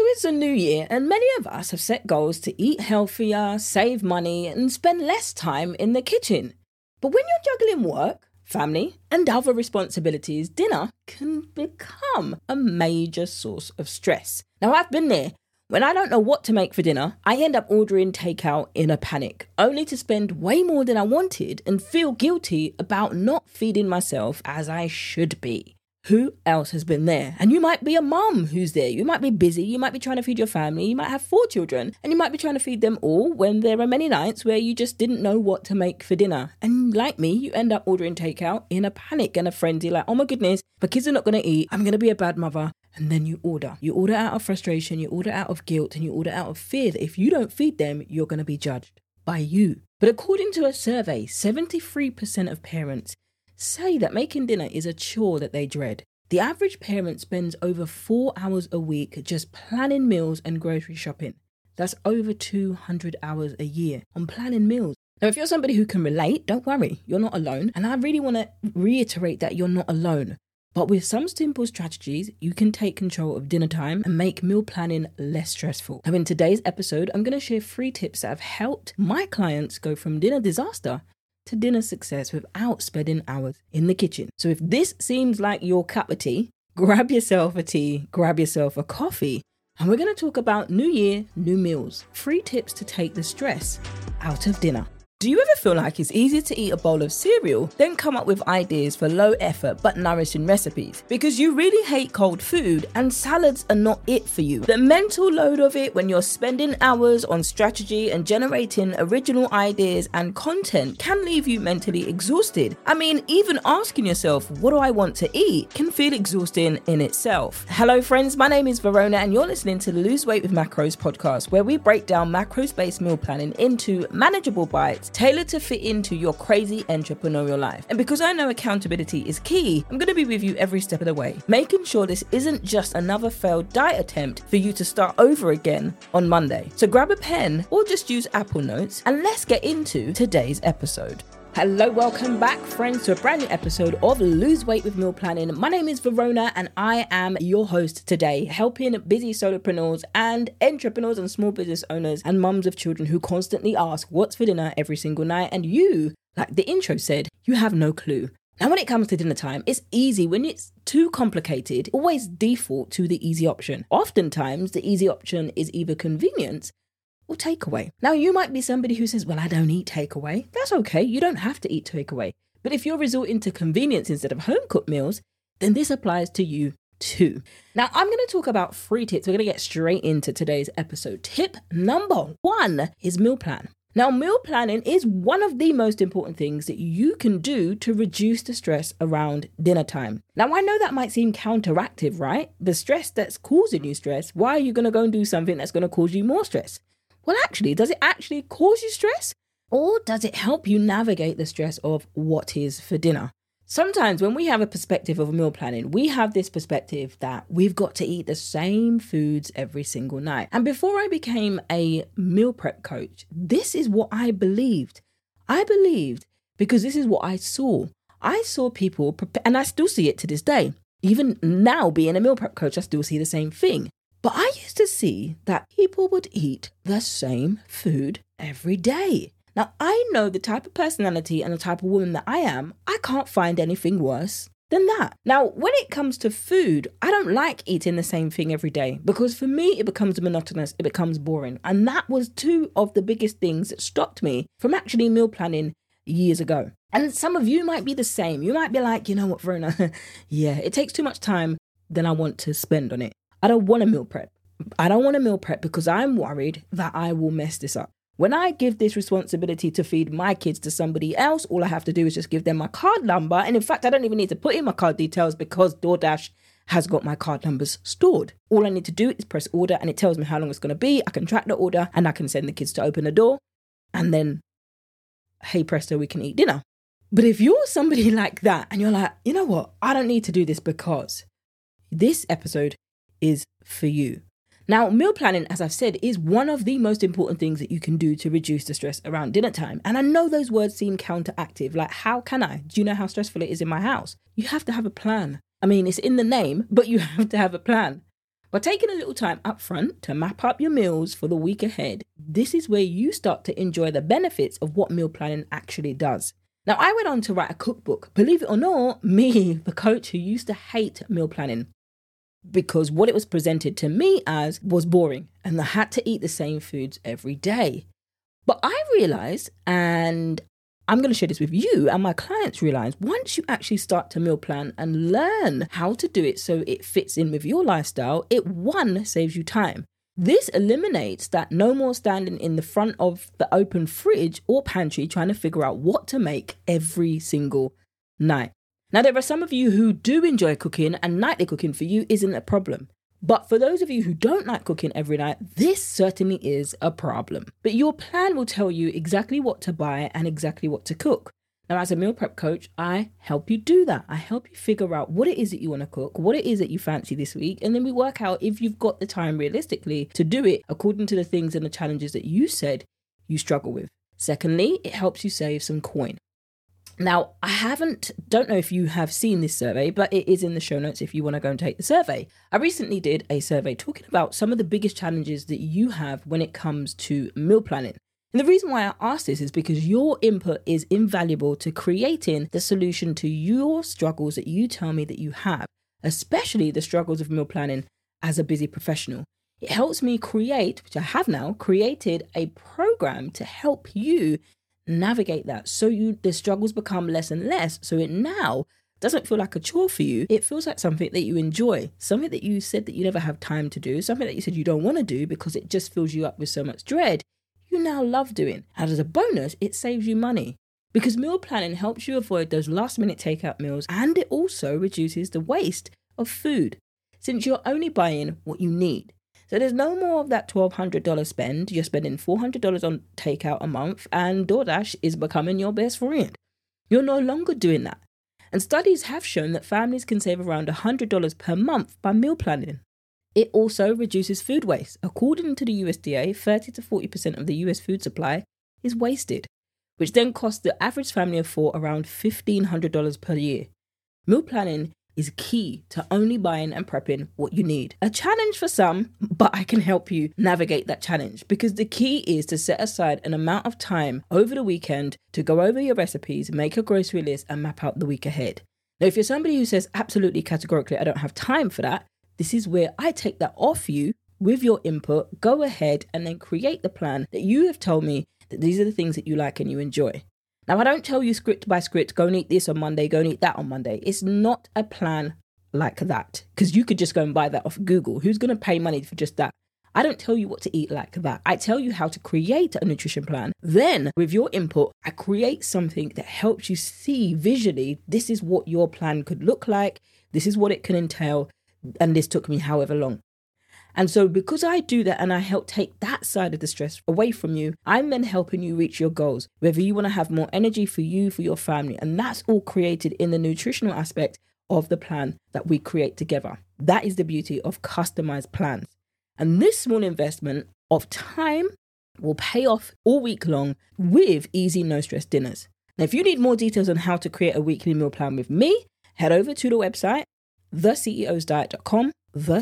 it's a new year and many of us have set goals to eat healthier, save money and spend less time in the kitchen. But when you're juggling work, family and other responsibilities, dinner can become a major source of stress. Now I've been there. When I don't know what to make for dinner, I end up ordering takeout in a panic, only to spend way more than I wanted and feel guilty about not feeding myself as I should be. Who else has been there? And you might be a mum who's there. You might be busy. You might be trying to feed your family. You might have 4 children and you might be trying to feed them all when there are many nights where you just didn't know what to make for dinner. And like me, you end up ordering takeout in a panic and a frenzy like, oh my goodness, my kids are not going to eat. I'm going to be a bad mother. And then you order. You order out of frustration. You order out of guilt and you order out of fear that if you don't feed them, you're going to be judged by you. But according to a survey, 73% of parents say that making dinner is a chore that they dread. The average parent spends over 4 hours a week just planning meals and grocery shopping. That's over 200 hours a year on planning meals. Now, if you're somebody who can relate, don't worry, you're not alone. And I really want to reiterate that you're not alone. But with some simple strategies, you can take control of dinner time and make meal planning less stressful. Now, in today's episode, I'm going to share 3 tips that have helped my clients go from dinner disaster to dinner success without spending hours in the kitchen. So if this seems like your cup of tea, grab yourself a tea, grab yourself a coffee, and we're going to talk about New Year, new meals. 3 tips to take the stress out of dinner. Do you ever feel like it's easier to eat a bowl of cereal than come up with ideas for low effort but nourishing recipes? Because you really hate cold food and salads are not it for you. The mental load of it when you're spending hours on strategy and generating original ideas and content can leave you mentally exhausted. I mean, even asking yourself, what do I want to eat, can feel exhausting in itself. Hello friends, my name is Verona and you're listening to the Lose Weight with Macros podcast, where we break down macros-based meal planning into manageable bites tailored to fit into your crazy entrepreneurial life. And because I know accountability is key, I'm going to be with you every step of the way, making sure this isn't just another failed diet attempt for you to start over again on Monday. So grab a pen or just use Apple Notes and let's get into today's episode. Hello, welcome back friends to a brand new episode of Lose Weight with Meal Planning. My name is Verona and I am your host today, helping busy solopreneurs and entrepreneurs and small business owners and mums of children who constantly ask what's for dinner every single night. And you, like the intro said, you have no clue. Now, when it comes to dinner time, it's easy. When it's too complicated, always default to the easy option. Oftentimes, the easy option is either convenience or takeaway. Now, you might be somebody who says, well, I don't eat takeaway. That's okay. You don't have to eat takeaway. But if you're resorting to convenience instead of home-cooked meals, then this applies to you too. Now, I'm going to talk about 3 tips. We're going to get straight into today's episode. Tip number 1 is meal plan. Now, meal planning is one of the most important things that you can do to reduce the stress around dinner time. Now, I know that might seem counteractive, right? The stress that's causing you stress, why are you going to go and do something that's going to cause you more stress? Well, actually, does it actually cause you stress? Or does it help you navigate the stress of what is for dinner? Sometimes when we have a perspective of meal planning, we have this perspective that we've got to eat the same foods every single night. And before I became a meal prep coach, this is what I believed. I believed because this is what I saw. I saw people prepare, and I still see it to this day. Even now, being a meal prep coach, I still see the same thing. But I used to see that people would eat the same food every day. Now, I know the type of personality and the type of woman that I am. I can't find anything worse than that. Now, when it comes to food, I don't like eating the same thing every day because for me, it becomes monotonous, it becomes boring. And that was 2 of the biggest things that stopped me from actually meal planning years ago. And some of you might be the same. You might be like, you know what, Verona, yeah, it takes too much time than I want to spend on it. I don't want to meal prep. I don't want to meal prep because I'm worried that I will mess this up. When I give this responsibility to feed my kids to somebody else, all I have to do is just give them my card number. And in fact, I don't even need to put in my card details because DoorDash has got my card numbers stored. All I need to do is press order and it tells me how long it's going to be. I can track the order and I can send the kids to open the door. And then, hey presto, we can eat dinner. But if you're somebody like that and you're like, you know what, I don't need to do this because this episode is for you. Now, meal planning, as I've said, is one of the most important things that you can do to reduce the stress around dinner time. And I know those words seem counteractive. Like, how can I? Do you know how stressful it is in my house? You have to have a plan. I mean, it's in the name, but you have to have a plan. By taking a little time up front to map up your meals for the week ahead, this is where you start to enjoy the benefits of what meal planning actually does. Now, I went on to write a cookbook. Believe it or not, me, the coach who used to hate meal planning, because what it was presented to me as was boring and I had to eat the same foods every day. But I realized, and I'm going to share this with you and my clients realize, once you actually start to meal plan and learn how to do it so it fits in with your lifestyle, it saves you time. This eliminates that no more standing in the front of the open fridge or pantry trying to figure out what to make every single night. Now, there are some of you who do enjoy cooking and nightly cooking for you isn't a problem. But for those of you who don't like cooking every night, this certainly is a problem. But your plan will tell you exactly what to buy and exactly what to cook. Now, as a meal prep coach, I help you do that. I help you figure out what it is that you want to cook, what it is that you fancy this week, and then we work out if you've got the time realistically to do it according to the things and the challenges that you said you struggle with. Secondly, it helps you save some coin. Now, don't know if you have seen this survey, but it is in the show notes if you want to go and take the survey. I recently did a survey talking about some of the biggest challenges that you have when it comes to meal planning. And the reason why I asked this is because your input is invaluable to creating the solution to your struggles that you tell me that you have, especially the struggles of meal planning as a busy professional. It helps me create, which I have now, created a program to help you navigate that so the struggles become less and less, so it now doesn't feel like a chore for you. It feels like something that you enjoy, something that you said that you never have time to do, something that you said you don't want to do because it just fills you up with so much dread, you now love doing. And as a bonus, it saves you money because meal planning helps you avoid those last minute takeout meals, and it also reduces the waste of food since you're only buying what you need. So there's no more of that $1,200 spend. You're spending $400 on takeout a month and DoorDash is becoming your best friend. You're no longer doing that. And studies have shown that families can save around $100 per month by meal planning. It also reduces food waste. According to the USDA, 30 to 40% of the US food supply is wasted, which then costs the average family of four around $1,500 per year. Meal planning is key to only buying and prepping what you need. A challenge for some, but I can help you navigate that challenge because the key is to set aside an amount of time over the weekend to go over your recipes, make a grocery list and map out the week ahead. Now, if you're somebody who says absolutely categorically, I don't have time for that, this is where I take that off you with your input, go ahead and then create the plan that you have told me that these are the things that you like and you enjoy. Now, I don't tell you script by script, go and eat this on Monday, go and eat that on Monday. It's not a plan like that because you could just go and buy that off Google. Who's going to pay money for just that? I don't tell you what to eat like that. I tell you how to create a nutrition plan. Then with your input, I create something that helps you see visually, this is what your plan could look like. This is what it can entail. And this took me however long. And so because I do that and I help take that side of the stress away from you, I'm then helping you reach your goals, whether you want to have more energy for you, for your family. And that's all created in the nutritional aspect of the plan that we create together. That is the beauty of customized plans. And this small investment of time will pay off all week long with easy, no stress dinners. Now, if you need more details on how to create a weekly meal plan with me, head over to the website, theceosdiet.com.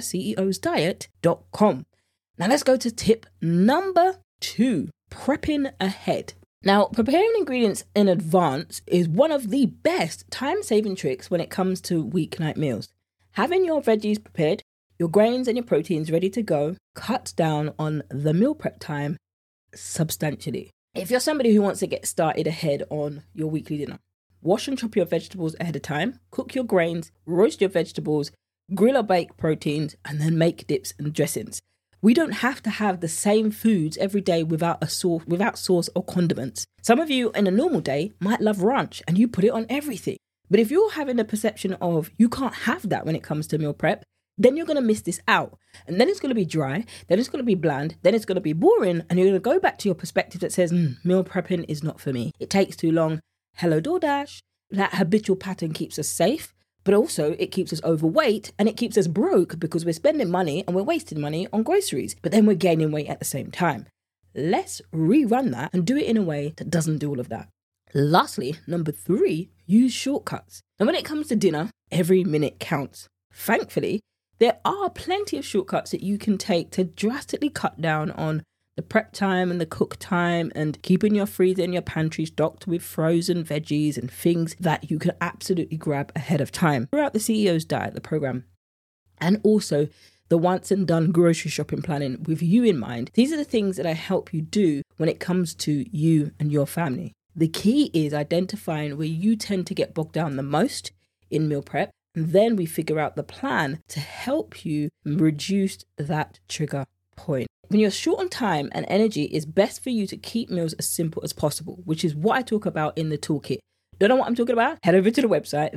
theceosdiet.com. Now let's go to tip number 2, prepping ahead. Now, preparing ingredients in advance is one of the best time-saving tricks when it comes to weeknight meals. Having your veggies prepared, your grains and your proteins ready to go cuts down on the meal prep time substantially. If you're somebody who wants to get started ahead on your weekly dinner, wash and chop your vegetables ahead of time, cook your grains, roast your vegetables, grill or bake proteins, and then make dips and dressings. We don't have to have the same foods every day without sauce or condiments. Some of you in a normal day might love ranch and you put it on everything. But if you're having the perception of you can't have that when it comes to meal prep, then you're going to miss this out. And then it's going to be dry, then it's going to be bland, then it's going to be boring, and you're going to go back to your perspective that says, meal prepping is not for me. It takes too long. Hello, DoorDash. That habitual pattern keeps us safe. But also it keeps us overweight and it keeps us broke because we're spending money and we're wasting money on groceries, but then we're gaining weight at the same time. Let's rerun that and do it in a way that doesn't do all of that. Lastly, number 3, use shortcuts. And when it comes to dinner, every minute counts. Thankfully, There are plenty of shortcuts that you can take to drastically cut down on the prep time and the cook time, and keeping your freezer and your pantry stocked with frozen veggies and things that you can absolutely grab ahead of time throughout the CEO's Diet, the program. And also the once and done grocery shopping planning with you in mind. These are the things that I help you do when it comes to you and your family. The key is identifying where you tend to get bogged down the most in meal prep, and then we figure out the plan to help you reduce that trigger point. When you're short on time and energy, it's best for you to keep meals as simple as possible, which is what I talk about in the toolkit. Don't know what I'm talking about? Head over to the website,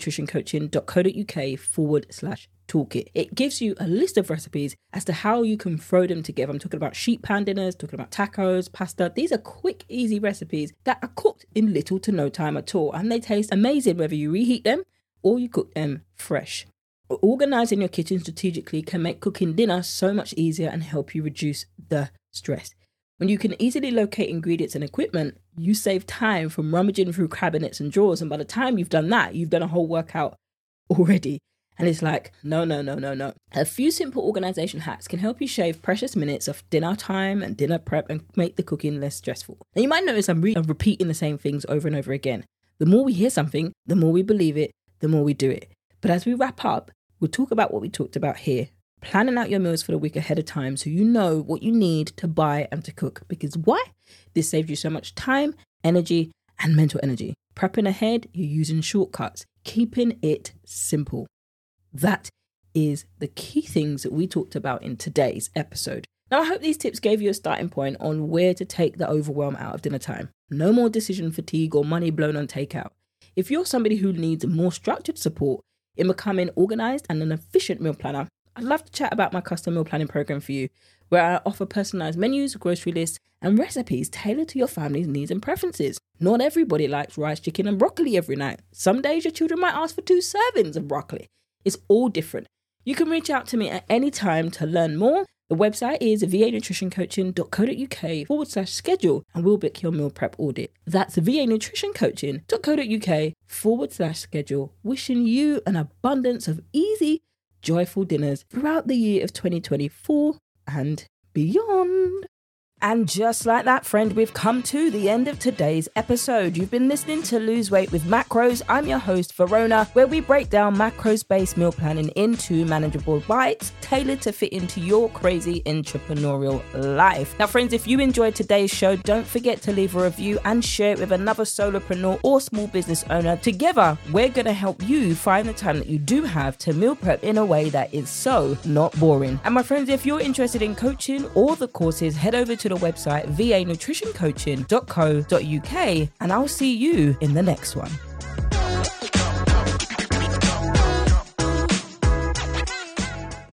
vanutritioncoaching.co.uk/toolkit. It gives you a list of recipes as to how you can throw them together. I'm talking about sheet pan dinners, talking about tacos, pasta. These are quick, easy recipes that are cooked in little to no time at all. And they taste amazing whether you reheat them or you cook them fresh. Organising your kitchen strategically can make cooking dinner so much easier and help you reduce the stress. When you can easily locate ingredients and equipment, you save time from rummaging through cabinets and drawers. And by the time you've done that, you've done a whole workout already. And it's like, no. A few simple organisation hacks can help you shave precious minutes of dinner time and dinner prep and make the cooking less stressful. Now you might notice I'm repeating the same things over and over again. The more we hear something, the more we believe it, the more we do it. But as we wrap up, we'll talk about what we talked about here. Planning out your meals for the week ahead of time so you know what you need to buy and to cook. Because why? This saves you so much time, energy, and mental energy. Prepping ahead, you're using shortcuts. Keeping it simple. That is the key things that we talked about in today's episode. Now, I hope these tips gave you a starting point on where to take the overwhelm out of dinner time. No more decision fatigue or money blown on takeout. If you're somebody who needs more structured support in becoming organised and an efficient meal planner, I'd love to chat about my custom meal planning program for you, where I offer personalised menus, grocery lists, and recipes tailored to your family's needs and preferences. Not everybody likes rice, chicken, and broccoli every night. Some days your children might ask for 2 servings of broccoli. It's all different. You can reach out to me at any time to learn more. The website is vanutritioncoaching.co.uk/schedule, and we'll book your meal prep audit. That's vanutritioncoaching.co.uk/schedule. Wishing you an abundance of easy, joyful dinners throughout the year of 2024 and beyond. And just like that, friend, we've come to the end of today's episode. You've been listening to Lose Weight with Macros. I'm your host, Verona, where we break down macros-based meal planning into manageable bites tailored to fit into your crazy entrepreneurial life. Now, friends, if you enjoyed today's show, don't forget to leave a review and share it with another solopreneur or small business owner. Together, we're going to help you find the time that you do have to meal prep in a way that is so not boring. And my friends, if you're interested in coaching or the courses, head over to the website vanutritioncoaching.co.uk, and I'll see you in the next one.